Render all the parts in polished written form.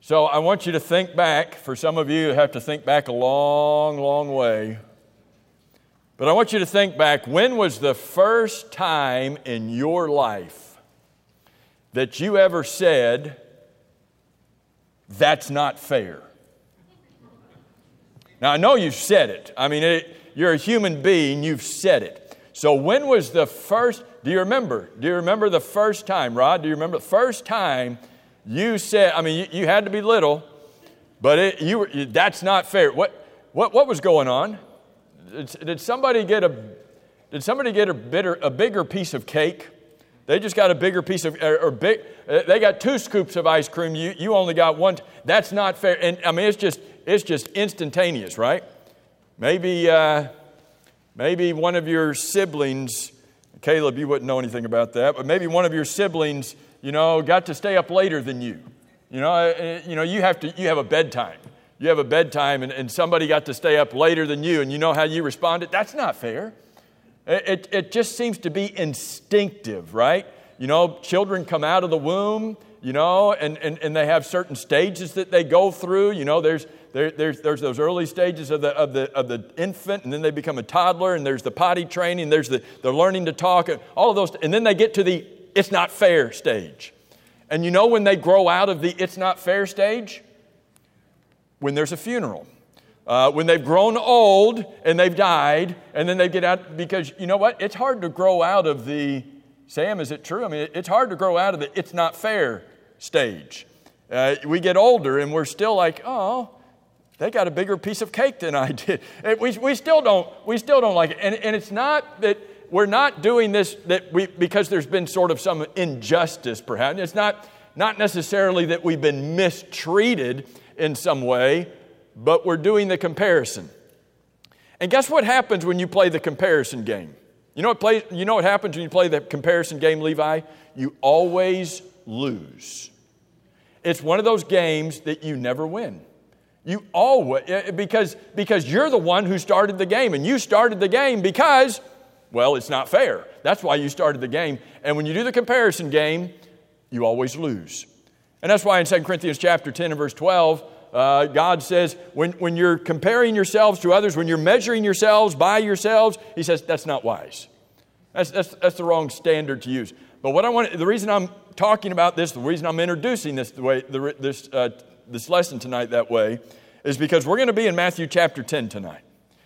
So I want you to think back. For some of you have to think back a long, long way. But I want you to think back, when was the first time in your life that you ever said, "That's not fair"? Now, I know you've said it. I mean, you're a human being, you've said it. So when was the first, do you remember? Do you remember the first time, Rod? Do you remember the first time you said, I mean, you had to be little, but that's not fair. What was going on? Did somebody get a bigger piece of cake? They just got a bigger piece of, they got 2 scoops of ice cream. You only got 1. That's not fair. And I mean, it's just instantaneous, right? Maybe one of your siblings, Caleb, you wouldn't know anything about that, but maybe one of your siblings, got to stay up later than you. You have a bedtime. You have a bedtime, and somebody got to stay up later than you, and you know how you responded? That's not fair. It just seems to be instinctive, right? Children come out of the womb, and they have certain stages that they go through. There's those early stages of the infant, and then they become a toddler, and there's the potty training, there's the learning to talk, and all of those, and then they get to the "it's not fair" stage. And when they grow out of the "it's not fair" stage? When there's a funeral. When they've grown old and they've died, and then they get out, because you know what? It's hard to grow out of the, Sam, is it true? I mean, it's hard to grow out of the "it's not fair" stage. We get older and we're still like, oh, they got a bigger piece of cake than I did. We still don't like it. And it's not that we're not doing this because there's been sort of some injustice perhaps. It's not necessarily that we've been mistreated in some way, but we're doing the comparison. And guess what happens when you play the comparison game? You know what happens when you play the comparison game, Levi? You always lose. It's one of those games that you never win. You always, because you're the one who started the game, and you started the game because, well, it's not fair. That's why you started the game. And when you do the comparison game, you always lose. And that's why in 2 Corinthians chapter 10 and verse 12, God says, when you're comparing yourselves to others, when you're measuring yourselves by yourselves, He says, that's not wise. That's the wrong standard to use. But the reason I'm talking about this, the reason I'm introducing this this lesson tonight that way, is because we're going to be in Matthew chapter 10 tonight.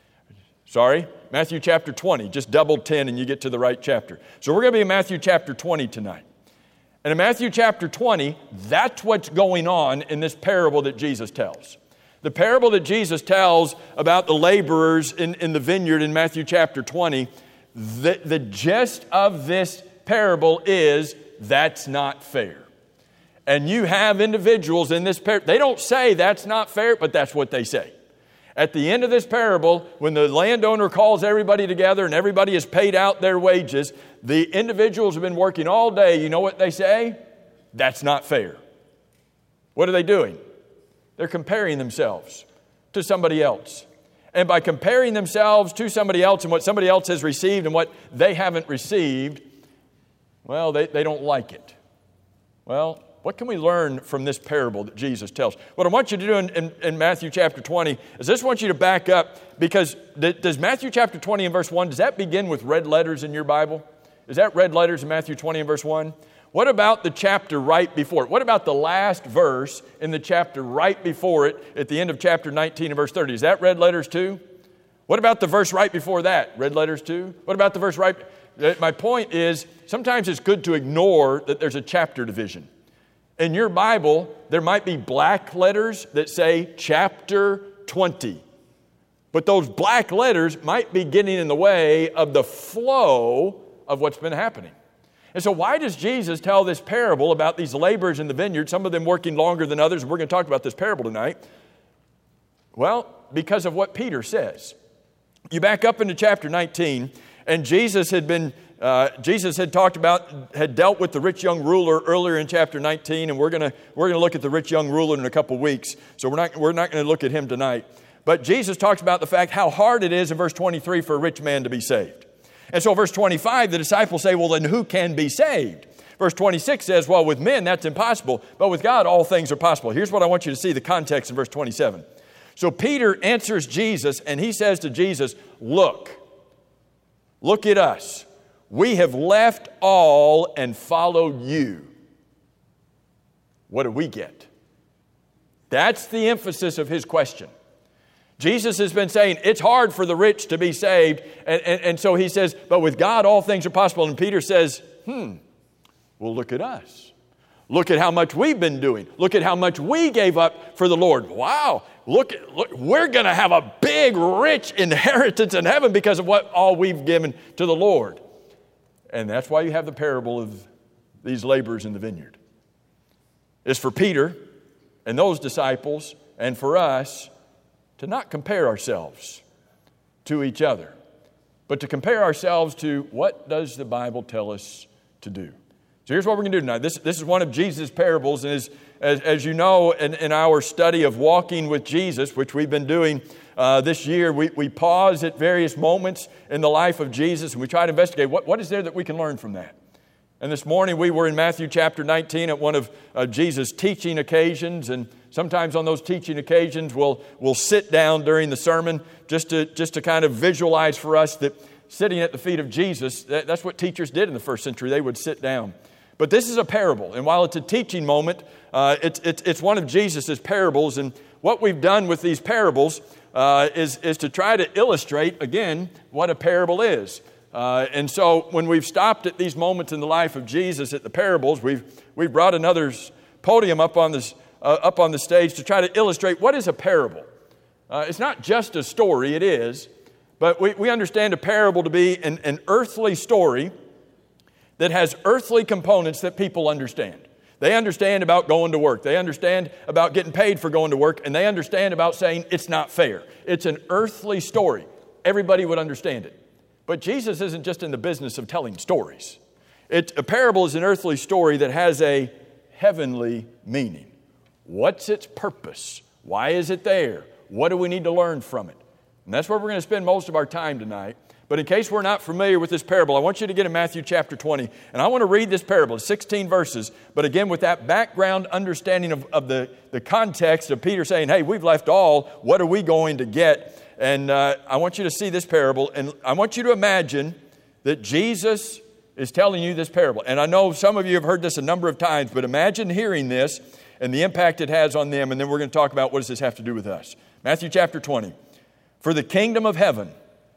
Matthew chapter 20. Just double 10 and you get to the right chapter. So we're going to be in Matthew chapter 20 tonight. And in Matthew chapter 20, that's what's going on in this parable that Jesus tells. The parable that Jesus tells about the laborers in the vineyard in Matthew chapter 20, the gist of this parable is, that's not fair. And you have individuals in this parable, they don't say that's not fair, but that's what they say. At the end of this parable, when the landowner calls everybody together and everybody has paid out their wages, the individuals have been working all day. You know what they say? That's not fair. What are they doing? They're comparing themselves to somebody else. And by comparing themselves to somebody else and what somebody else has received and what they haven't received, well, they don't like it. Well, what can we learn from this parable that Jesus tells? What I want you to do in Matthew chapter 20 is I just want you to back up, because does Matthew chapter 20 and verse 1, does that begin with red letters in your Bible? Is that red letters in Matthew 20 and verse 1? What about the chapter right before it? What about the last verse in the chapter right before it at the end of chapter 19 and verse 30? Is that red letters too? What about the verse right before that? Red letters too? What about the verse right? My point is, sometimes it's good to ignore that there's a chapter division. In your Bible, there might be black letters that say chapter 20. But those black letters might be getting in the way of the flow of what's been happening. And so why does Jesus tell this parable about these laborers in the vineyard, some of them working longer than others? We're going to talk about this parable tonight. Well, because of what Peter says. You back up into chapter 19, and Jesus had dealt with the rich young ruler earlier in chapter 19, and we're going to look at the rich young ruler in a couple weeks. So we're not going to look at him tonight. But Jesus talks about the fact how hard it is in verse 23 for a rich man to be saved. And so verse 25, the disciples say, well, then who can be saved? Verse 26 says, well, with men that's impossible, but with God all things are possible. Here's what I want you to see, the context in verse 27. So Peter answers Jesus, and he says to Jesus, look at us. We have left all and followed you. What do we get? That's the emphasis of his question. Jesus has been saying it's hard for the rich to be saved. And so he says, but with God all things are possible. And Peter says, well, look at us. Look at how much we've been doing. Look at how much we gave up for the Lord. Wow. Look, we're going to have a big, rich inheritance in heaven because of what all we've given to the Lord. And that's why you have the parable of these laborers in the vineyard. It's for Peter and those disciples and for us to not compare ourselves to each other, but to compare ourselves to what does the Bible tell us to do. So here's what we're going to do tonight. This is one of Jesus' parables, and as you know, in our study of walking with Jesus, which we've been doing this year, we pause at various moments in the life of Jesus, and we try to investigate what is there that we can learn from that. And this morning we were in Matthew chapter 19 at one of Jesus' teaching occasions, and sometimes on those teaching occasions we'll sit down during the sermon just to kind of visualize for us that sitting at the feet of Jesus, that's what teachers did in the first century. They would sit down. But this is a parable, and while it's a teaching moment, it's one of Jesus' parables, and what we've done with these parables is to try to illustrate, again, what a parable is. And so when we've stopped at these moments in the life of Jesus at the parables, we've brought another podium up on the stage to try to illustrate what is a parable. It's not just a story, it is, but we understand a parable to be an earthly story that has earthly components that people understand. They understand about going to work. They understand about getting paid for going to work. And they understand about saying it's not fair. It's an earthly story. Everybody would understand it. But Jesus isn't just in the business of telling stories. A parable is an earthly story that has a heavenly meaning. What's its purpose? Why is it there? What do we need to learn from it? And that's where we're going to spend most of our time tonight. But in case we're not familiar with this parable, I want you to get in Matthew chapter 20. And I want to read this parable. It's 16 verses. But again, with that background understanding of the context of Peter saying, hey, we've left all. What are we going to get? And I want you to see this parable. And I want you to imagine that Jesus is telling you this parable. And I know some of you have heard this a number of times. But imagine hearing this and the impact it has on them. And then we're going to talk about what does this have to do with us. Matthew chapter 20. For the kingdom of heaven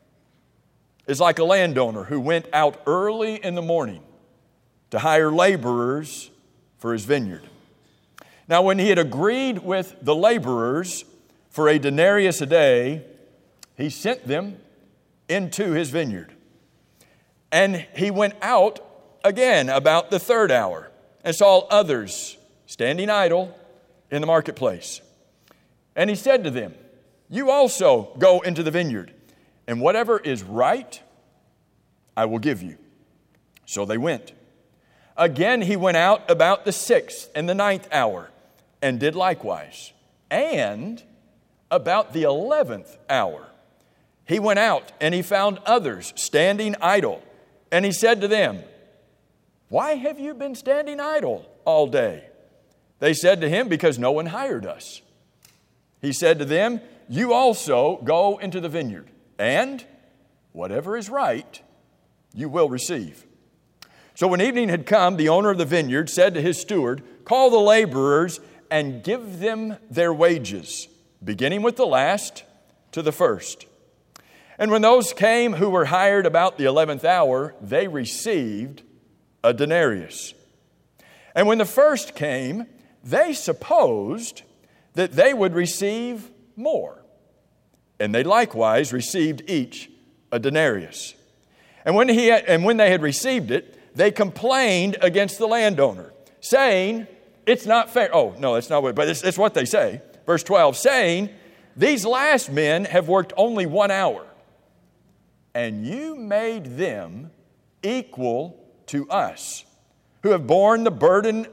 is like a landowner who went out early in the morning to hire laborers for his vineyard. Now, when he had agreed with the laborers for a denarius a day, he sent them into his vineyard. And he went out again about the third hour and saw others standing idle in the marketplace. And he said to them, you also go into the vineyard, and whatever is right, I will give you. So they went. Again, he went out about the 6th and the 9th hour, and did likewise. And about the 11th hour, he went out, and he found others standing idle. And he said to them, why have you been standing idle all day? They said to him, because no one hired us. He said to them, you also go into the vineyard, and whatever is right, you will receive. So when evening had come, the owner of the vineyard said to his steward, call the laborers and give them their wages, beginning with the last to the first. And when those came who were hired about the 11th hour, they received a denarius. And when the first came, they supposed that they would receive more. And they likewise received each a denarius. And when they had received it, they complained against the landowner, saying, it's not fair. Oh, no, that's not what, but it's what they say. Verse 12, saying, these last men have worked only 1 hour, and you made them equal to us, who have borne the burden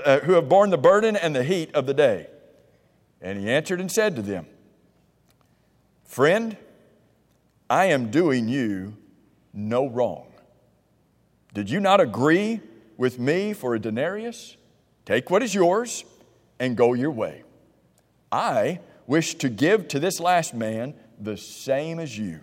and the heat of the day. And he answered and said to them, friend, I am doing you no wrong. Did you not agree with me for a denarius? Take what is yours and go your way. I wish to give to this last man the same as you.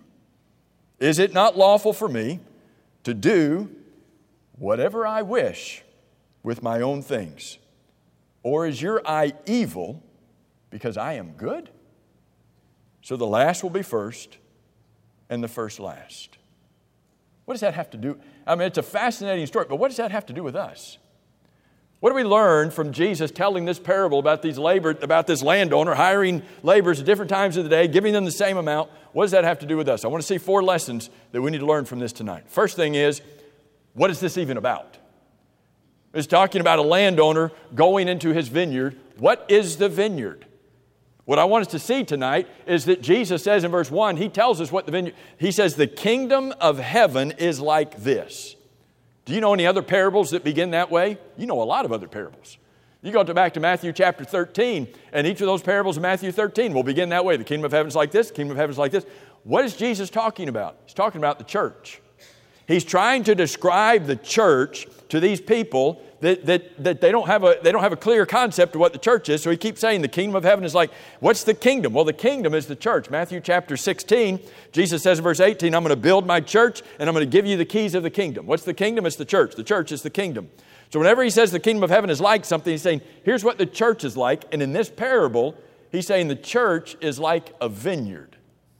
Is it not lawful for me to do whatever I wish with my own things? Or is your eye evil because I am good? So the last will be first and the first last. What does that have to do? I mean, it's a fascinating story, but what does that have to do with us? What do we learn from Jesus telling this parable about this landowner hiring laborers at different times of the day, giving them the same amount? What does that have to do with us? I want to see 4 lessons that we need to learn from this tonight. First thing is, what is this even about? It's talking about a landowner going into his vineyard. What is the vineyard? What I want us to see tonight is that Jesus says in verse 1, he tells us what the vineyard, he says, the kingdom of heaven is like this. Do you know any other parables that begin that way? You know a lot of other parables. You go back to Matthew chapter 13, and each of those parables in Matthew 13 will begin that way. The kingdom of heaven is like this, the kingdom of heaven is like this. What is Jesus talking about? He's talking about the church. He's trying to describe the church to these people that they don't have a clear concept of what the church is. So he keeps saying the kingdom of heaven is like, what's the kingdom? Well, the kingdom is the church. Matthew chapter 16, Jesus says in verse 18, I'm going to build my church and I'm going to give you the keys of the kingdom. What's the kingdom? It's the church. The church is the kingdom. So whenever he says the kingdom of heaven is like something, he's saying, here's what the church is like. And in this parable, he's saying the church is like a vineyard.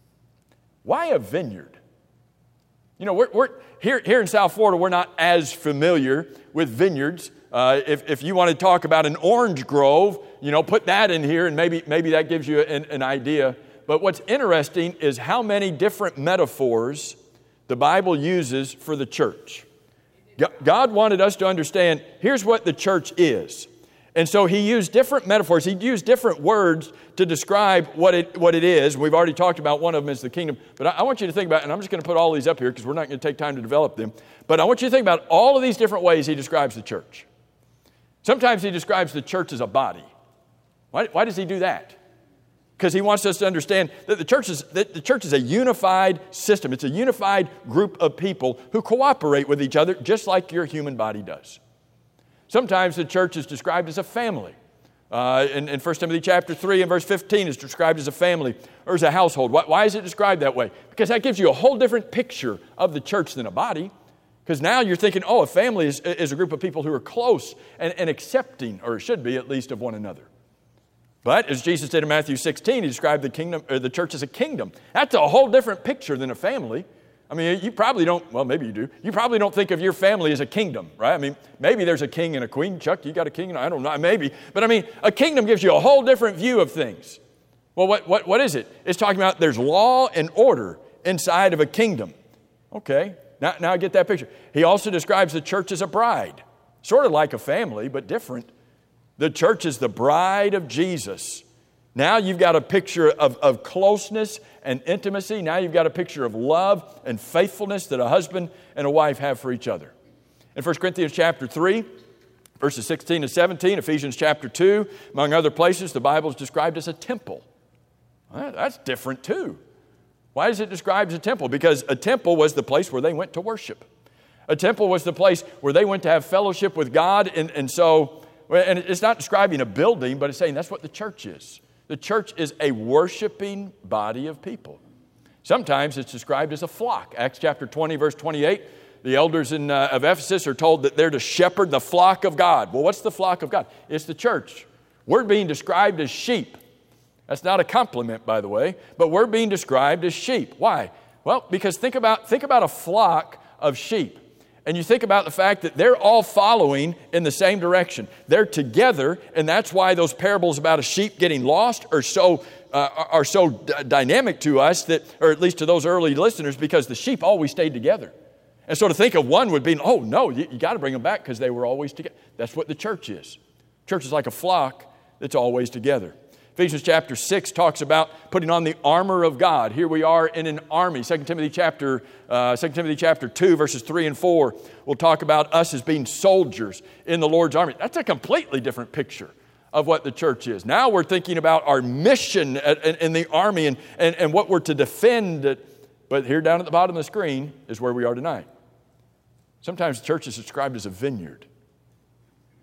Why a vineyard? You know, we're here in South Florida, we're not as familiar with vineyards. If you want to talk about an orange grove, you know, put that in here and maybe that gives you an idea. But what's interesting is how many different metaphors the Bible uses for the church. God wanted us to understand, here's what the church is. And so he used different metaphors. He used different words to describe what it is. We've already talked about one of them as the kingdom. But I want you to think about, and I'm just going to put all these up here because we're not going to take time to develop them. But I want you to think about all of these different ways he describes the church. Sometimes he describes the church as a body. Why does he do that? Because he wants us to understand that the church is a unified system. It's a unified group of people who cooperate with each other just like your human body does. Sometimes the church is described as a family. In 1 Timothy chapter 3 and verse 15 is described as a family or as a household. Why is it described that way? Because that gives you a whole different picture of the church than a body. Because now you're thinking, a family is a group of people who are close and accepting, or should be at least, of one another. But as Jesus did in Matthew 16, he described the church as a kingdom. That's a whole different picture than a family. I mean, you probably don't, well, maybe you do. You probably don't think of your family as a kingdom, right? I mean, maybe there's a king and a queen. Chuck, you got a king? I don't know, maybe. But I mean, a kingdom gives you a whole different view of things. Well, what is it? It's talking about there's law and order inside of a kingdom. Okay, now I get that picture. He also describes the church as a bride, sort of like a family, but different. The church is the bride of Jesus. Now you've got a picture of closeness and intimacy. Now you've got a picture of love and faithfulness that a husband and a wife have for each other. In 1 Corinthians chapter 3, verses 16 to 17, Ephesians chapter 2, among other places, the Bible is described as a temple. Well, that's different too. Why is it described as a temple? Because a temple was the place where they went to worship. A temple was the place where they went to have fellowship with God. And so it's not describing a building, but it's saying that's what the church is. The church is a worshiping body of people. Sometimes it's described as a flock. Acts chapter 20, verse 28, the elders of Ephesus are told that they're to shepherd the flock of God. Well, what's the flock of God? It's the church. We're being described as sheep. That's not a compliment, by the way, but we're being described as sheep. Why? Well, because think about a flock of sheep. And you think about the fact that they're all following in the same direction. They're together, and that's why those parables about a sheep getting lost are so dynamic to us, or at least to those early listeners, because the sheep always stayed together. And so to think of one would be, oh no, you got to bring them back because they were always together. That's what the church is. Church is like a flock that's always together. Ephesians chapter 6 talks about putting on the armor of God. Here we are in an army. 2 Timothy chapter 2, verses 3 and 4 will talk about us as being soldiers in the Lord's army. That's a completely different picture of what the church is. Now we're thinking about our mission in the army and what we're to defend. But here down at the bottom of the screen is where we are tonight. Sometimes the church is described as a vineyard.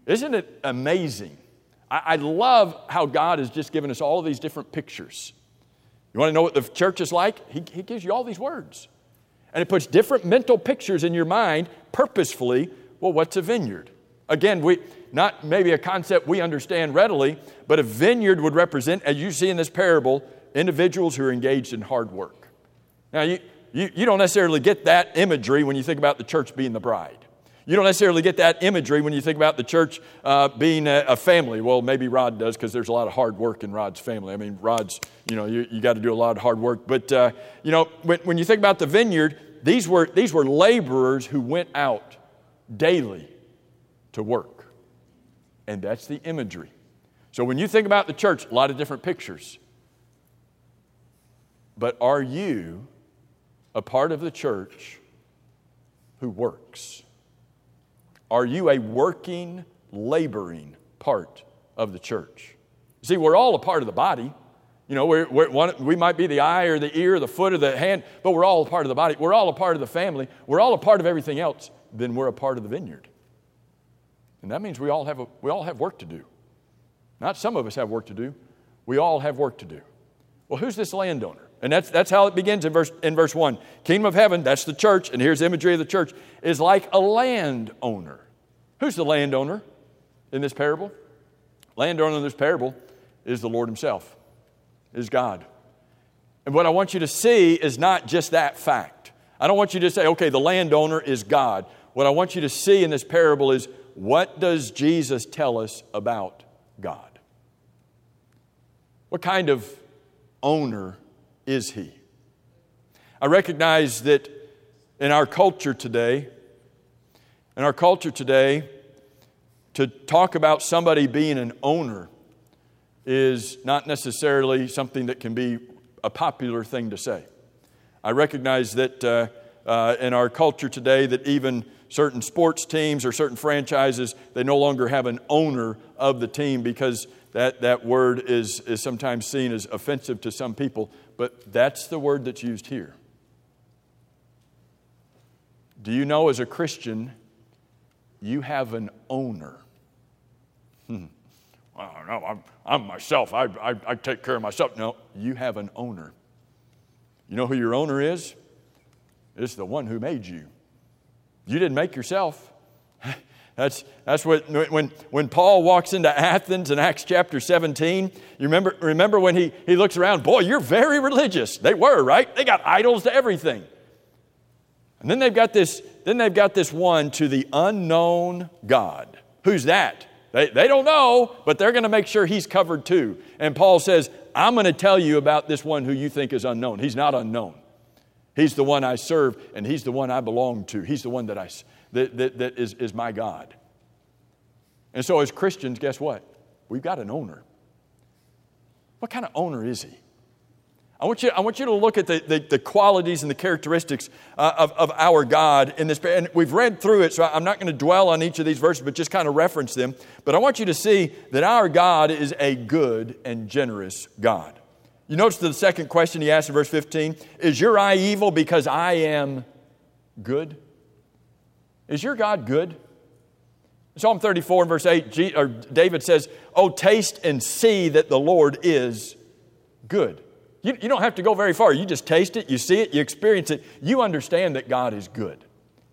Isn't it amazing? I love how God has just given us all these different pictures. You want to know what the church is like? He gives you all these words. And it puts different mental pictures in your mind purposefully. Well, what's a vineyard? Again, not maybe a concept we understand readily, but a vineyard would represent, as you see in this parable, individuals who are engaged in hard work. Now, you don't necessarily get that imagery when you think about the church being the bride. You don't necessarily get that imagery when you think about the church being a family. Well, maybe Rod does, because there's a lot of hard work in Rod's family. I mean, Rod's, you got to do a lot of hard work. But, when you think about the vineyard, these were laborers who went out daily to work. And that's the imagery. So when you think about the church, a lot of different pictures. But are you a part of the church who works? Are you a working, laboring part of the church? See, we're all a part of the body. We might be the eye or the ear or the foot or the hand, but we're all a part of the body. We're all a part of the family. We're all a part of everything else. Then we're a part of the vineyard. And that means we all have work to do. Not some of us have work to do. We all have work to do. Well, who's this landowner? And that's how it begins in verse 1. Kingdom of heaven, that's the church, and here's the imagery of the church, is like a landowner. Who's the landowner in this parable? Landowner in this parable is the Lord himself, is God. And what I want you to see is not just that fact. I don't want you to say, okay, the landowner is God. What I want you to see in this parable is, what does Jesus tell us about God? What kind of owner is he? I recognize that in our culture today, to talk about somebody being an owner is not necessarily something that can be a popular thing to say. I recognize that in our culture today that even certain sports teams or certain franchises, they no longer have an owner of the team because that word is sometimes seen as offensive to some people. But that's the word that's used here. Do you know, as a Christian, you have an owner? Well, no, I'm myself. I take care of myself. No, you have an owner. You know who your owner is? It's the one who made you. You didn't make yourself. That's what when Paul walks into Athens in Acts chapter 17, you remember when he looks around, boy, you're very religious. They were, right? They got idols to everything. And then they've got this one to the unknown God. Who's that? They don't know, but they're going to make sure he's covered too. And Paul says, I'm going to tell you about this one who you think is unknown. He's not unknown. He's the one I serve, and he's the one I belong to. He's the one that is my God. And so as Christians, guess what? We've got an owner. What kind of owner is he? I want you to look at the qualities and the characteristics of our God in this. And we've read through it, so I'm not going to dwell on each of these verses, but just kind of reference them. But I want you to see that our God is a good and generous God. You notice the second question he asked in verse 15, is your eye evil because I am good? Is your God good? Psalm 34 and verse 8, David says, oh, taste and see that the Lord is good. You don't have to go very far. You just taste it, you see it, you experience it. You understand that God is good.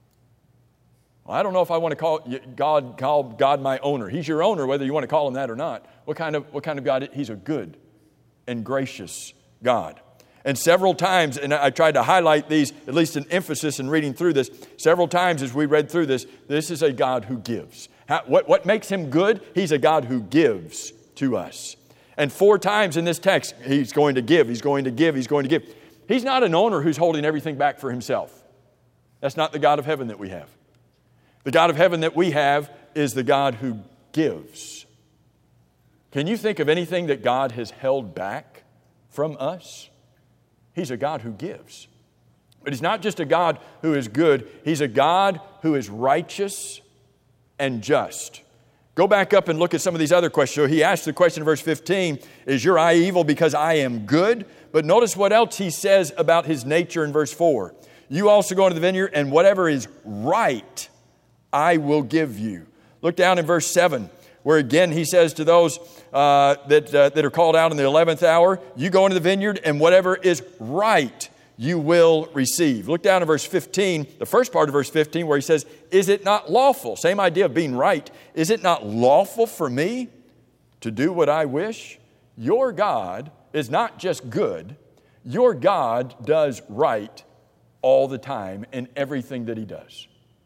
Well, I don't know if I want to call God my owner. He's your owner, whether you want to call him that or not. What kind of God? He's a good and gracious God. And several times, and I tried to highlight these, at least an emphasis in reading through this, several times as we read through this is a God who gives. What makes him good? He's a God who gives to us. And 4 times in this text, he's going to give, he's going to give, he's going to give. He's not an owner who's holding everything back for himself. That's not the God of heaven that we have. The God of heaven that we have is the God who gives. Can you think of anything that God has held back from us? He's a God who gives. But he's not just a God who is good. He's a God who is righteous and just. Go back up and look at some of these other questions. So he asked the question in verse 15, is your eye evil because I am good? But notice what else he says about his nature in verse 4. You also go into the vineyard, and whatever is right, I will give you. Look down in verse 7, where again he says to those that are called out in the 11th hour, you go into the vineyard and whatever is right you will receive. Look down in verse 15, the first part of verse 15, where he says, is it not lawful? Same idea of being right. Is it not lawful for me to do what I wish? Your God is not just good. Your God does right all the time in everything that he does.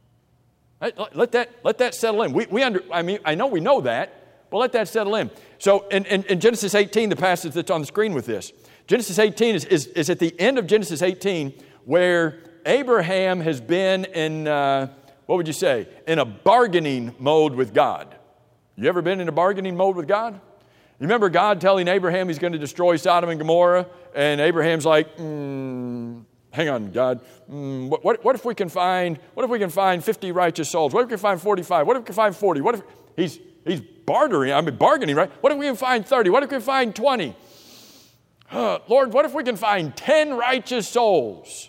Let that settle in. I know we know that, but let that settle in. So in Genesis 18, the passage that's on the screen with this, Genesis 18 is at the end of Genesis 18 where Abraham has been in, what would you say, in a bargaining mode with God. You ever been in a bargaining mode with God? You remember God telling Abraham he's going to destroy Sodom and Gomorrah? And Abraham's like, hang on, God. What if we can find 50 righteous souls? What if we can find 45? What if we can find 40? What if he's bargaining, right? What if we can find 30? What if we can find 20? Lord, what if we can find 10 righteous souls?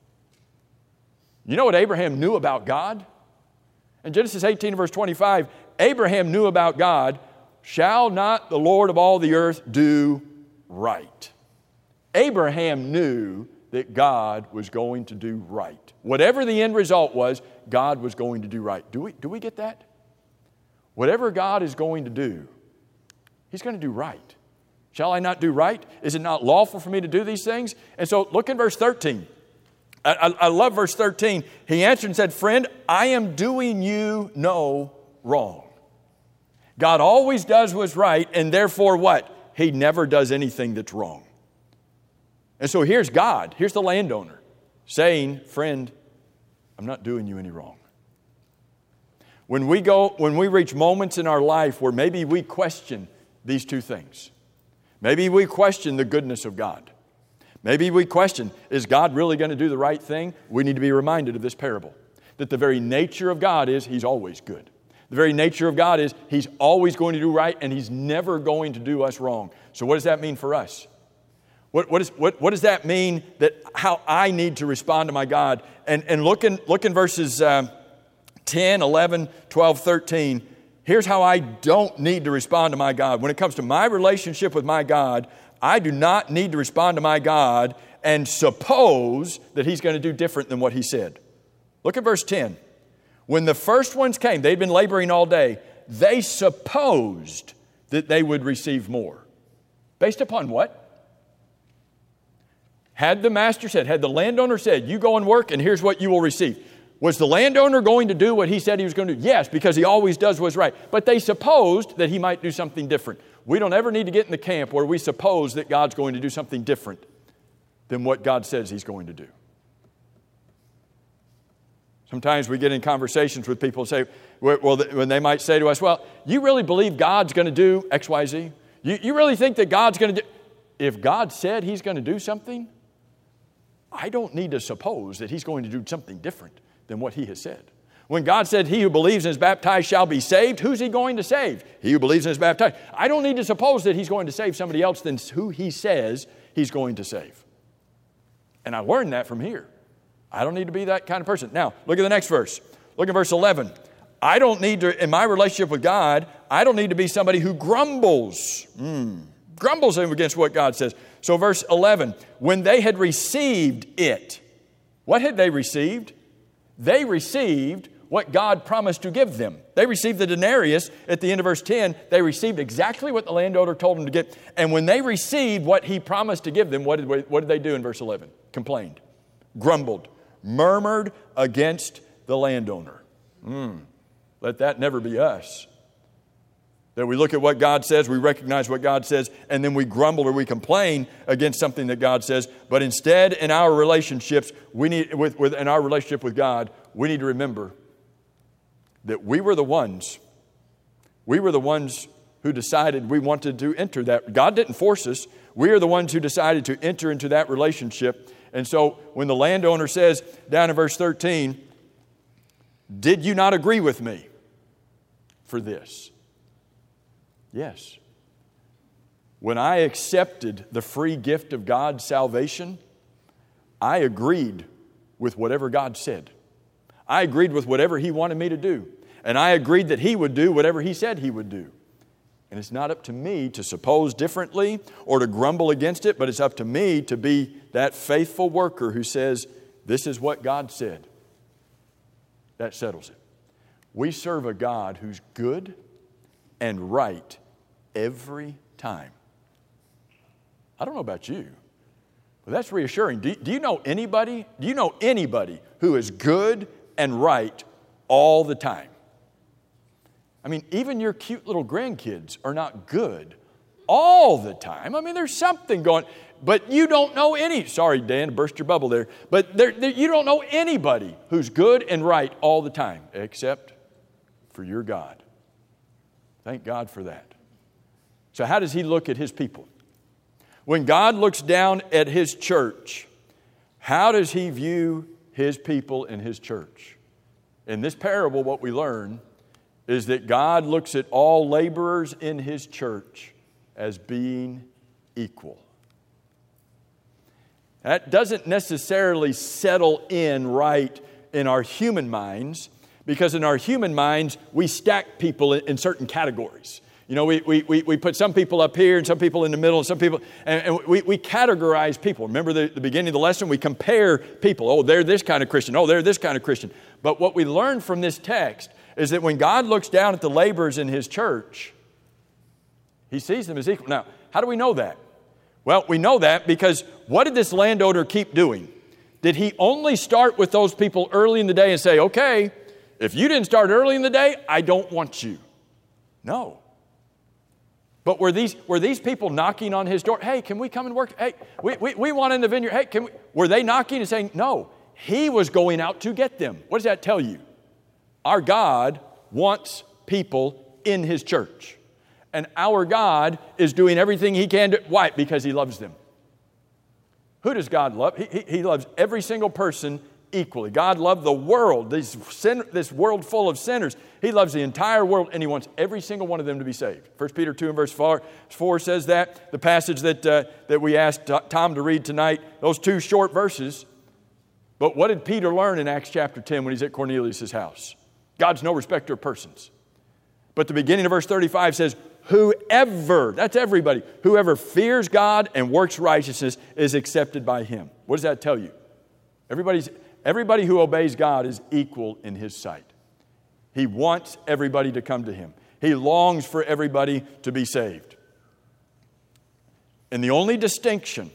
You know what Abraham knew about God? In Genesis 18 verse 25, Abraham knew about God. Shall not the Lord of all the earth do right? Abraham knew that God was going to do right. Whatever the end result was, God was going to do right. Do we get that? Whatever God is going to do, he's going to do right. Shall I not do right? Is it not lawful for me to do these things? And so look in verse 13. I love verse 13. He answered and said, friend, I am doing you no wrong. God always does what's right, and therefore what? He never does anything that's wrong. And so here's God, here's the landowner, saying, friend, I'm not doing you any wrong. When we reach moments in our life where maybe we question these two things, maybe we question the goodness of God, maybe we question, is God really going to do the right thing? We need to be reminded of this parable, that the very nature of God is he's always good. The very nature of God is he's always going to do right, and he's never going to do us wrong. So what does that mean for us? What does that mean that how I need to respond to my God? And look in verses 10, 11, 12, 13. Here's how I don't need to respond to my God. When it comes to my relationship with my God, I do not need to respond to my God and suppose that he's going to do different than what he said. Look at verse 10. When the first ones came, they'd been laboring all day, they supposed that they would receive more. Based upon what? Had the landowner said, you go and work and here's what you will receive. Was the landowner going to do what he said he was going to do? Yes, because he always does what's right. But they supposed that he might do something different. We don't ever need to get in the camp where we suppose that God's going to do something different than what God says he's going to do. Sometimes we get in conversations with people and say, well, when they might say to us, well, you really believe God's going to do X, Y, Z? You really think that God's going to do... If God said he's going to do something, I don't need to suppose that he's going to do something different than what he has said. When God said, he who believes and is baptized shall be saved, who's he going to save? He who believes and is baptized. I don't need to suppose that he's going to save somebody else than who he says he's going to save. And I learned that from here. I don't need to be that kind of person. Now, look at the next verse. Look at verse 11. I don't need to, in my relationship with God, I don't need to be somebody who grumbles. Grumbles against what God says. So verse 11, when they had received it, what had they received? They received what God promised to give them. They received the denarius at the end of verse 10. They received exactly what the landowner told them to get. And when they received what he promised to give them, what did they do in verse 11? Complained, grumbled, murmured against the landowner. Let that never be us. That we look at what God says, we recognize what God says, and then we grumble or we complain against something that God says. But instead, in our relationships, in our relationship with God, we need to remember that we were the ones who decided we wanted to enter that. God didn't force us. We are the ones who decided to enter into that relationship. And so when the landowner says down in verse 13, did you not agree with me for this? Yes. When I accepted the free gift of God's salvation, I agreed with whatever God said. I agreed with whatever he wanted me to do. and I agreed that he would do whatever he said he would do. And it's not up to me to suppose differently or to grumble against it, but it's up to me to be that faithful worker who says, this is what God said. That settles it. We serve a God who's good and right every time. I don't know about you, but that's reassuring. Do you know anybody? Do you know anybody who is good and right all the time? I mean, even your cute little grandkids are not good all the time. I mean, there's something going, but you don't know any. Sorry, Dan, burst your bubble there. But you don't know anybody who's good and right all the time, except for your God. Thank God for that. So how does He look at His people? When God looks down at His church, how does He view His people and His church? In this parable, what we learn is that God looks at all laborers in His church as being equal. That doesn't necessarily settle in right in our human minds, because in our human minds, we stack people in certain categories. You know, we put some people up here and some people in the middle and some people, and we categorize people. Remember the beginning of the lesson? We compare people. Oh, they're this kind of Christian. Oh, they're this kind of Christian. But what we learn from this text is that when God looks down at the laborers in His church, He sees them as equal. Now, how do we know that? Well, we know that because what did this landowner keep doing? Did he only start with those people early in the day and say, okay, if you didn't start early in the day, I don't want you? No. But were these people knocking on his door? Hey, can we come and work? Hey, we want in the vineyard. Hey, can we? Were they knocking and saying, no, he was going out to get them? What does that tell you? Our God wants people in His church. And our God is doing everything He can to, why? Because He loves them. Who does God love? He loves every single person equally. God loved the world, this world full of sinners. He loves the entire world, and He wants every single one of them to be saved. 1 Peter 2 and verse 4 says that. The passage that we asked Tom to read tonight, those two short verses. But what did Peter learn in Acts chapter 10 when he's at Cornelius' house? God's no respecter of persons. But the beginning of verse 35 says, whoever, that's everybody, whoever fears God and works righteousness is accepted by Him. What does that tell you? Everybody who obeys God is equal in His sight. He wants everybody to come to Him. He longs for everybody to be saved. And the only distinction,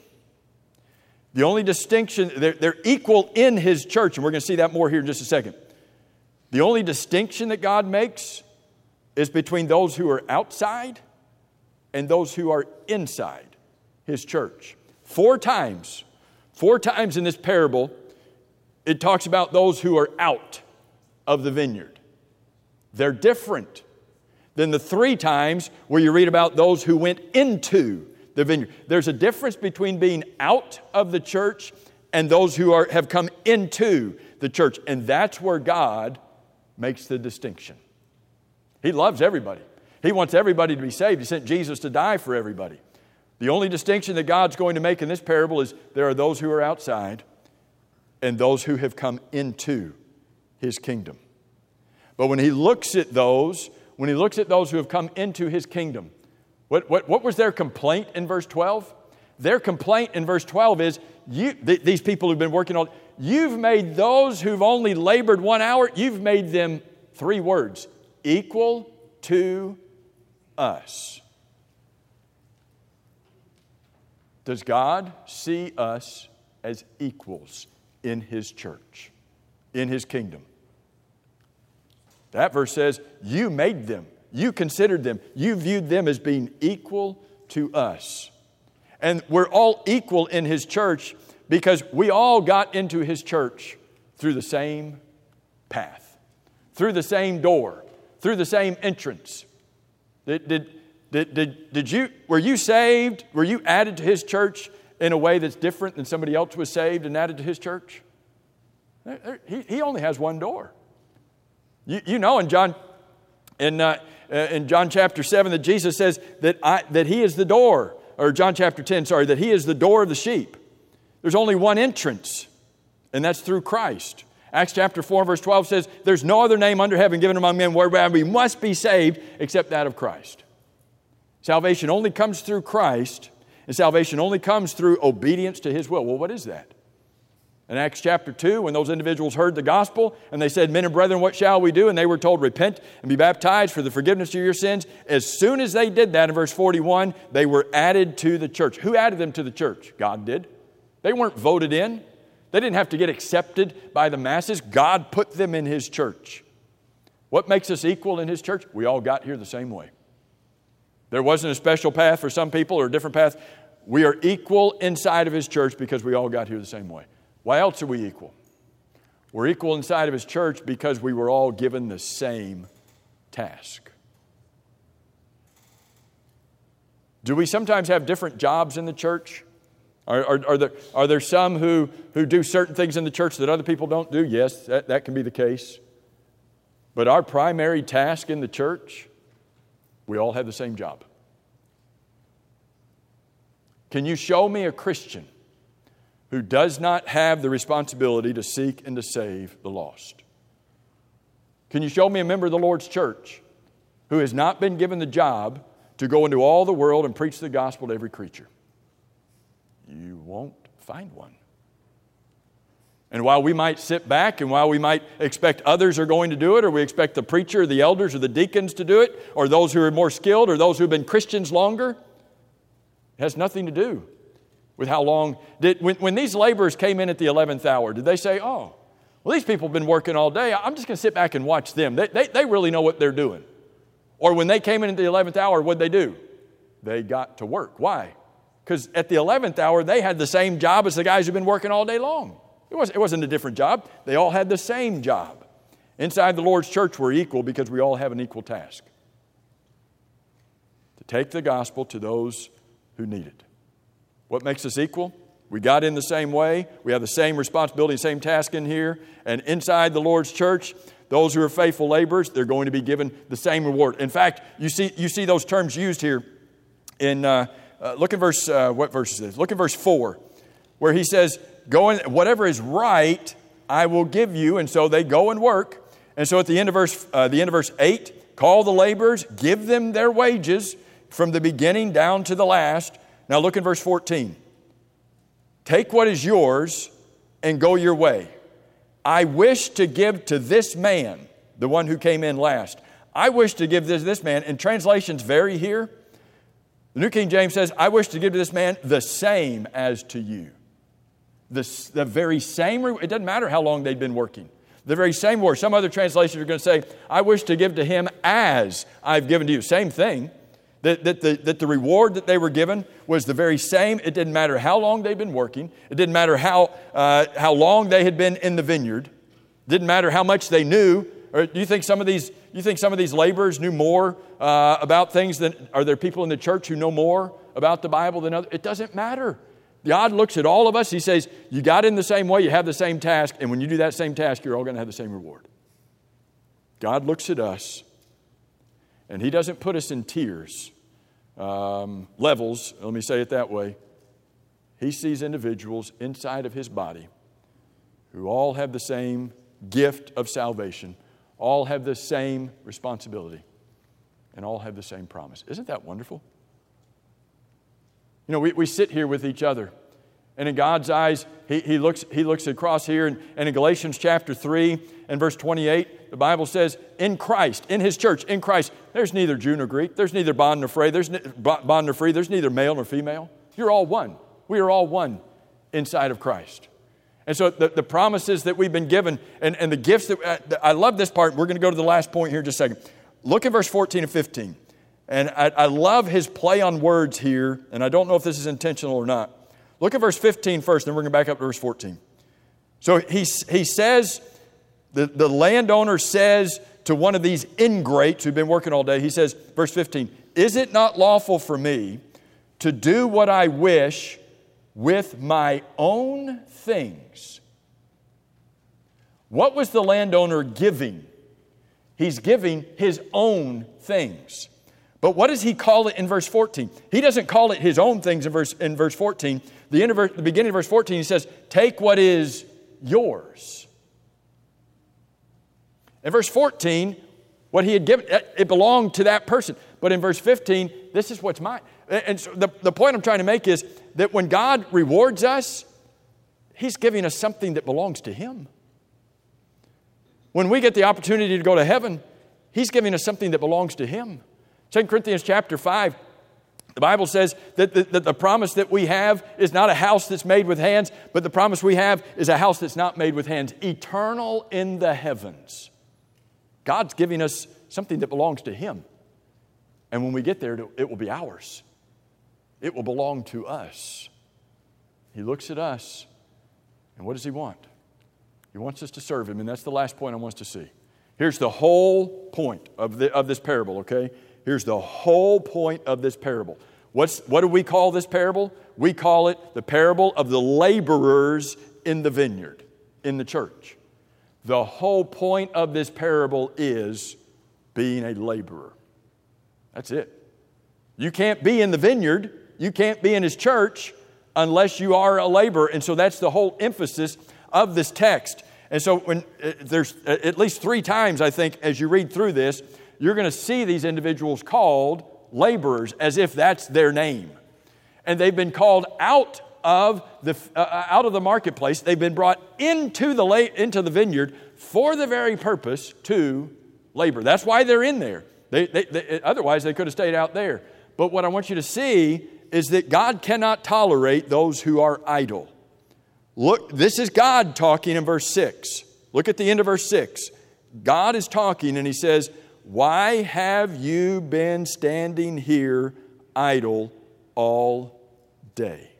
they're equal in His church, and we're going to see that more here in just a second. The only distinction that God makes is between those who are outside and those who are inside His church. Four times in this parable, it talks about those who are out of the vineyard. They're different than the 3 times where you read about those who went into the vineyard. There's a difference between being out of the church and those who have come into the church. And that's where God makes the distinction. He loves everybody. He wants everybody to be saved. He sent Jesus to die for everybody. The only distinction that God's going to make in this parable is there are those who are outside and those who have come into His kingdom. But when He looks at those who have come into His kingdom, what was their complaint in verse 12? Their complaint in verse 12 is, these people who've been working on, you've made those who've only labored 1 hour, you've made them 3 words, equal to us. Does God see us as equals in His church, in His kingdom? That verse says, you made them, you considered them, you viewed them as being equal to us. And we're all equal in His church because we all got into His church through the same path, through the same door, through the same entrance. Were you saved? Were you added to His church in a way that's different than somebody else was saved and added to His church? He only has one door. You know in John chapter 7 that Jesus says that He is the door, or John chapter 10, that He is the door of the sheep. There's only one entrance, and that's through Christ. Acts chapter 4 verse 12 says, there's no other name under heaven given among men whereby we must be saved except that of Christ. Salvation only comes through Christ, and salvation only comes through obedience to His will. Well, what is that? In Acts chapter 2, when those individuals heard the gospel and they said, men and brethren, what shall we do? And they were told, repent and be baptized for the forgiveness of your sins. As soon as they did that, in verse 41, they were added to the church. Who added them to the church? God did. They weren't voted in. They didn't have to get accepted by the masses. God put them in His church. What makes us equal in His church? We all got here the same way. There wasn't a special path for some people or a different path. We are equal inside of His church because we all got here the same way. Why else are we equal? We're equal inside of His church because we were all given the same task. Do we sometimes have different jobs in the church? Are there some who do certain things in the church that other people don't do? Yes, that can be the case. But our primary task in the church, we all have the same job. Can you show me a Christian who does not have the responsibility to seek and to save the lost? Can you show me a member of the Lord's church who has not been given the job to go into all the world and preach the gospel to every creature? You won't find one. And while we might sit back and while we might expect others are going to do it, or we expect the preacher or the elders or the deacons to do it, or those who are more skilled or those who have been Christians longer, it has nothing to do with how long. When these laborers came in at the 11th hour, did they say, oh, well, these people have been working all day. I'm just going to sit back and watch them. They really know what they're doing. Or when they came in at the 11th hour, what'd they do? They got to work. Why? Because at the 11th hour, they had the same job as the guys who've been working all day long. It wasn't a different job. They all had the same job. Inside the Lord's church, we're equal because we all have an equal task. To take the gospel to those who need it. What makes us equal? We got in the same way. We have the same responsibility, same task in here. And inside the Lord's church, those who are faithful laborers, they're going to be given the same reward. In fact, you see those terms used here in, look at verse, what verse is this? Look at verse 4, where he says, go in, whatever is right, I will give you. And so they go and work. And so at the end of verse 8, call the laborers, give them their wages from the beginning down to the last. Now look at verse 14. Take what is yours and go your way. I wish to give to this man, the one who came in last. I wish to give this man, and translations vary here. The New King James says, I wish to give to this man the same as to you. The very same, it doesn't matter how long they'd been working. The very same word. Some other translations are going to say, I wish to give to him as I've given to you. Same thing. That the reward that they were given was the very same. It didn't matter how long they'd been working. It didn't matter how long they had been in the vineyard. It didn't matter how much they knew. Or do you think some of these laborers knew more about things than? Are there people in the church who know more about the Bible than others? It doesn't matter. God looks at all of us. He says, you got in the same way. You have the same task. And when you do that same task, you're all going to have the same reward. God looks at us. And He doesn't put us in tiers, levels, let me say it that way. He sees individuals inside of His body who all have the same gift of salvation, all have the same responsibility, and all have the same promise. Isn't that wonderful? You know, we sit here with each other, and in God's eyes, He looks across here, and in Galatians chapter 3 and verse 28, the Bible says, in Christ, in His church, in Christ, there's neither Jew nor Greek, there's neither bond nor free, there's neither male nor female. You're all one. We are all one inside of Christ. And so the promises that we've been given and the gifts that, I love this part. We're going to go to the last point here in just a second. Look at verse 14 and 15. And I love his play on words here, and I don't know if this is intentional or not. Look at verse 15 first, then we're going to back up to verse 14. So he says, the landowner says to one of these ingrates who've been working all day, he says, verse 15, is it not lawful for me to do what I wish with my own things? What was the landowner giving? He's giving his own things. But what does he call it in verse 14? He doesn't call it his own things in verse 14. The beginning of verse 14, he says, take what is yours. In verse 14, what he had given, it belonged to that person. But in verse 15, this is what's mine. And so the point I'm trying to make is that when God rewards us, He's giving us something that belongs to Him. When we get the opportunity to go to heaven, He's giving us something that belongs to Him. 2 Corinthians chapter 5, the Bible says that the promise that we have is not a house that's made with hands, but the promise we have is a house that's not made with hands, eternal in the heavens. God's giving us something that belongs to Him. And when we get there, it will be ours. It will belong to us. He looks at us, and what does He want? He wants us to serve Him, and that's the last point I want us to see. Here's the whole point of this parable, okay? Here's the whole point of this parable. What do we call this parable? We call it the parable of the laborers in the vineyard, in the church. The whole point of this parable is being a laborer. That's it. You can't be in the vineyard, you can't be in His church unless you are a laborer. And so that's the whole emphasis of this text. And so when there's at least 3 times, I think, as you read through this, you're going to see these individuals called laborers as if that's their name. And they've been called out of the marketplace. They've been brought into the vineyard for the very purpose to labor. That's why they're in there. Otherwise, they could have stayed out there. But what I want you to see is that God cannot tolerate those who are idle. Look, this is God talking in verse 6. Look at the end of verse 6. God is talking and He says, "Why have you been standing here idle all day?"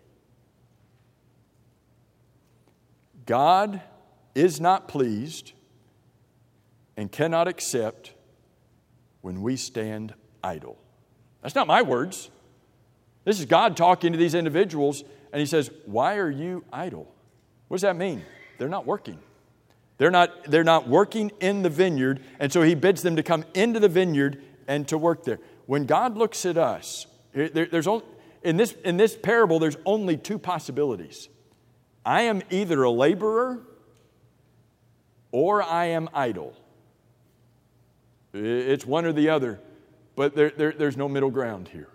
God is not pleased and cannot accept when we stand idle. That's not my words. This is God talking to these individuals, and He says, "Why are you idle?" What does that mean? They're not working. They're not working in the vineyard, and so He bids them to come into the vineyard and to work there. When God looks at us, in this parable, there's only 2 possibilities. I am either a laborer or I am idle. It's one or the other, but there's no middle ground here.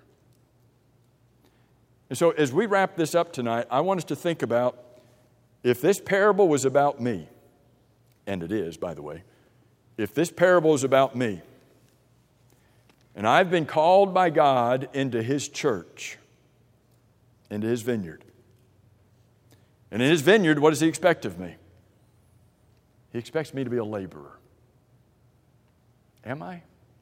And so as we wrap this up tonight, I want us to think about if this parable was about me, and it is, by the way, if this parable is about me, and I've been called by God into His church, into His vineyard, and in His vineyard, what does He expect of me? He expects me to be a laborer. Am I?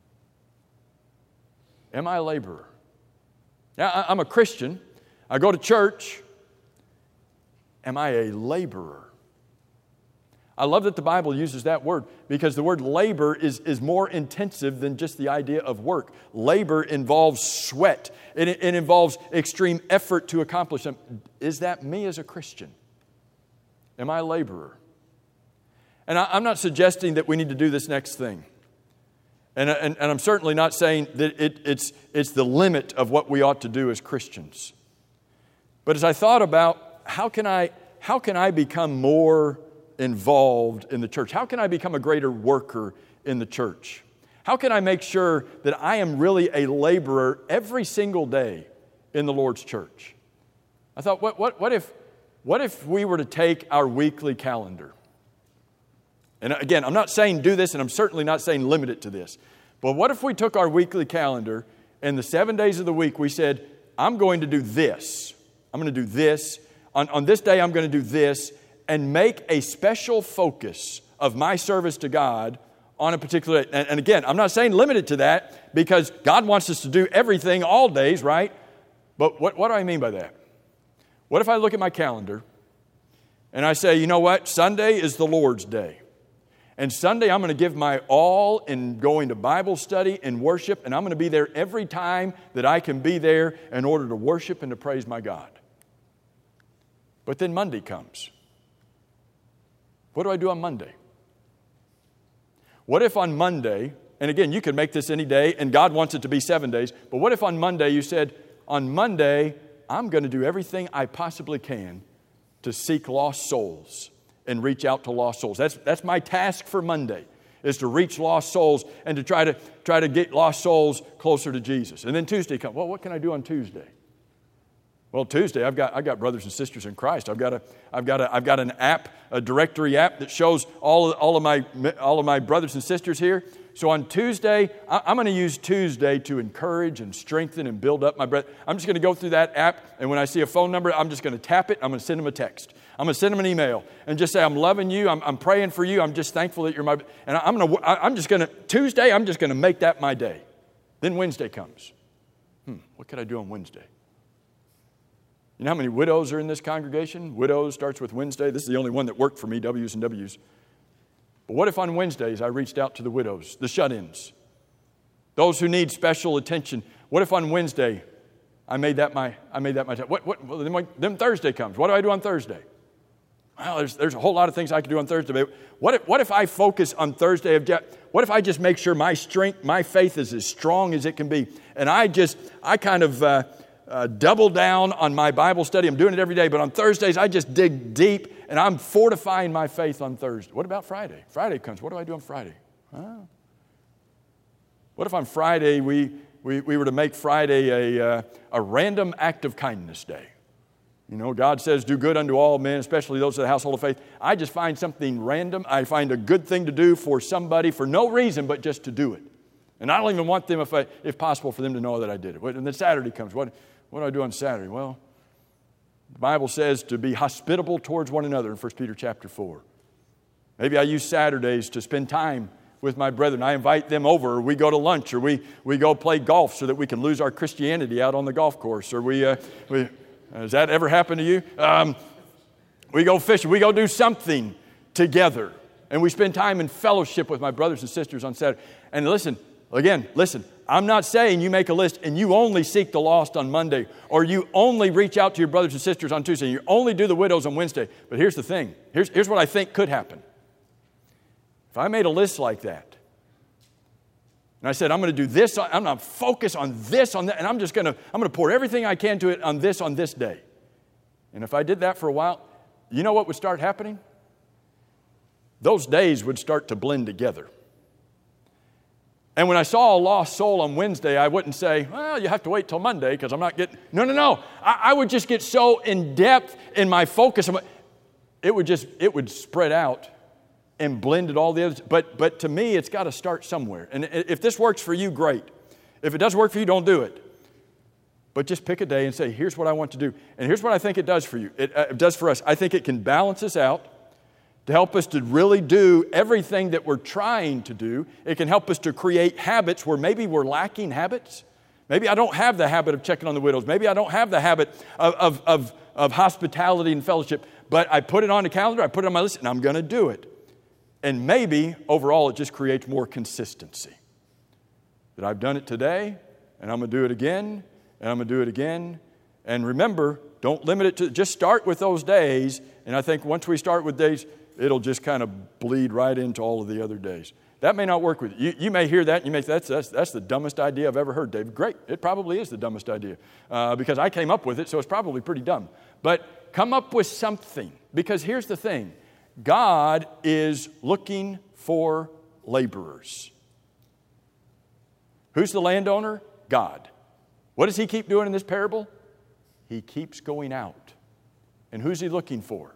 Am I a laborer? Now, I'm a Christian. I go to church. Am I a laborer? I love that the Bible uses that word because the word labor is more intensive than just the idea of work. Labor involves sweat. It involves extreme effort to accomplish something. Is that me as a Christian? Am I a laborer? And I'm not suggesting that we need to do this next thing. And I'm certainly not saying that it's the limit of what we ought to do as Christians. But as I thought about how can I become more involved in the church? How can I become a greater worker in the church? How can I make sure that I am really a laborer every single day in the Lord's church? I thought, what if we were to take our weekly calendar? And again, I'm not saying do this, and I'm certainly not saying limit it to this. But what if we took our weekly calendar and the 7 days of the week we said, I'm going to do this. I'm going to do this. On this day, I'm going to do this. And make a special focus of my service to God on a particular day. And again, I'm not saying limit it to that because God wants us to do everything all days, right? But what do I mean by that? What if I look at my calendar and I say, you know what? Sunday is the Lord's day. And Sunday, I'm going to give my all in going to Bible study and worship, and I'm going to be there every time that I can be there in order to worship and to praise my God. But then Monday comes. What do I do on Monday? What if on Monday, and again, you could make this any day, and God wants it to be 7 days, but what if on Monday you said, on Monday, I'm going to do everything I possibly can to seek lost souls and reach out to lost souls. That's my task for Monday. is to reach lost souls and to try to get lost souls closer to Jesus. And then Tuesday comes. Well, what can I do on Tuesday? Well, Tuesday I've got brothers and sisters in Christ. I've got an app, a directory app that shows all of my brothers and sisters here. So on Tuesday, I'm going to use Tuesday to encourage and strengthen and build up my brethren. I'm just going to go through that app, and when I see a phone number, I'm just going to tap it. I'm going to send them a text. I'm going to send them an email and just say, I'm loving you. I'm praying for you. I'm just thankful that you're my. And Tuesday, I'm just going to make that my day. Then Wednesday comes. What could I do on Wednesday? You know how many widows are in this congregation? Widows starts with Wednesday. This is the only one that worked for me, W's and W's. But what if on Wednesdays I reached out to the widows, the shut-ins, those who need special attention? What if on Wednesday I made that my time? Then Thursday comes. What do I do on Thursday? Well, there's a whole lot of things I could do on Thursday. But what if I focus on Thursday? What if I just make sure my strength, my faith is as strong as it can be, and I kind of double down on my Bible study. I'm doing it every day, but on Thursdays I just dig deep, and I'm fortifying my faith on Thursday. What about Friday? Friday comes. What do I do on Friday? What if on Friday we were to make Friday a random act of kindness day? You know, God says, do good unto all men, especially those of the household of faith. I just find something random. I find a good thing to do for somebody for no reason but just to do it. And I don't even want them, if possible, for them to know that I did it. And then Saturday comes. What do I do on Saturday? Well, the Bible says to be hospitable towards one another in 1 Peter chapter 4. Maybe I use Saturdays to spend time with my brethren. I invite them over, or we go to lunch, or we go play golf so that we can lose our Christianity out on the golf course, or has that ever happened to you? We go fishing. We go do something together. And we spend time in fellowship with my brothers and sisters on Saturday. And listen, I'm not saying you make a list and you only seek the lost on Monday, or you only reach out to your brothers and sisters on Tuesday, and you only do the widows on Wednesday. But here's the thing. Here's what I think could happen. If I made a list like that, and I said, I'm going to do this, I'm going to focus on this, on that, and I'm going to pour everything I can to it on this day. And if I did that for a while, you know what would start happening? Those days would start to blend together. And when I saw a lost soul on Wednesday, I wouldn't say, well, you have to wait till Monday because I'm not getting... No. I would just get so in depth in my focus. It would spread out and blended all the others. But to me, it's got to start somewhere. And if this works for you, great. If it doesn't work for you, don't do it. But just pick a day and say, here's what I want to do. And here's what I think it does for you. It does for us. I think it can balance us out to help us to really do everything that we're trying to do. It can help us to create habits where maybe we're lacking habits. Maybe I don't have the habit of checking on the widows. Maybe I don't have the habit of hospitality and fellowship. But I put it on the calendar, I put it on my list, and I'm going to do it. And maybe, overall, it just creates more consistency. That I've done it today, and I'm going to do it again, and I'm going to do it again. And remember, don't limit it to, just start with those days. And I think once we start with days, it'll just kind of bleed right into all of the other days. That may not work with you. You may hear that, and you may say, that's the dumbest idea I've ever heard, David. Great. It probably is the dumbest idea because I came up with it, so it's probably pretty dumb. But come up with something, because here's the thing. God is looking for laborers. Who's the landowner? God. What does he keep doing in this parable? He keeps going out. And who's he looking for?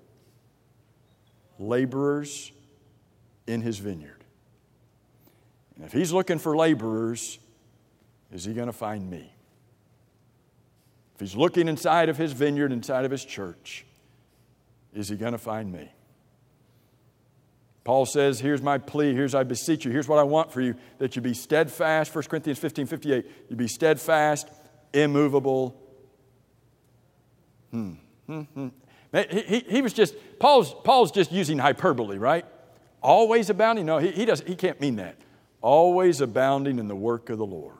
Laborers in his vineyard. And if he's looking for laborers, is he going to find me? If he's looking inside of his vineyard, inside of his church, is he going to find me? Paul says, here's my plea, here's I beseech you, here's what I want for you, that you be steadfast, 1 Corinthians 15:58, you be steadfast, immovable. He was just, Paul's just using hyperbole, right? Always abounding? No, he can't mean that. Always abounding in the work of the Lord.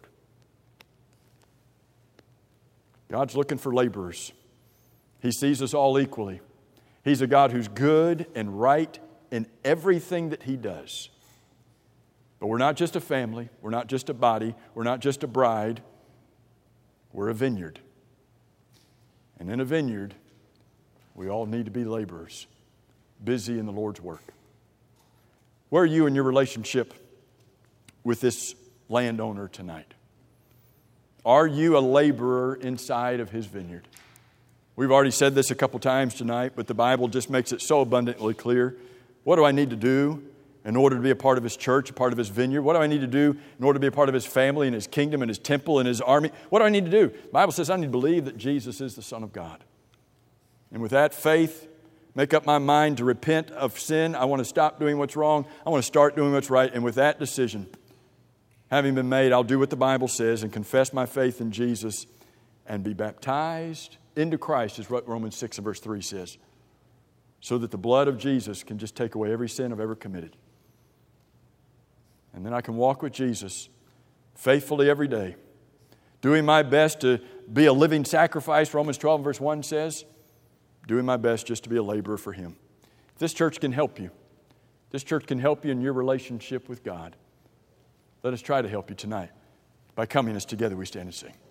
God's looking for laborers. He sees us all equally. He's a God who's good and right in everything that he does. But we're not just a family. We're not just a body. We're not just a bride. We're a vineyard. And in a vineyard, we all need to be laborers, busy in the Lord's work. Where are you in your relationship with this landowner tonight? Are you a laborer inside of his vineyard? We've already said this a couple times tonight, but the Bible just makes it so abundantly clear. What do I need to do in order to be a part of his church, a part of his vineyard? What do I need to do in order to be a part of his family and his kingdom and his temple and his army? What do I need to do? The Bible says I need to believe that Jesus is the Son of God. And with that faith, make up my mind to repent of sin. I want to stop doing what's wrong. I want to start doing what's right. And with that decision, having been made, I'll do what the Bible says and confess my faith in Jesus and be baptized into Christ, is what Romans 6 and verse 3 says, so that the blood of Jesus can just take away every sin I've ever committed. And then I can walk with Jesus faithfully every day, doing my best to be a living sacrifice, Romans 12 and verse 1 says, doing my best just to be a laborer for Him. This church can help you. This church can help you in your relationship with God. Let us try to help you tonight by coming as together we stand and sing.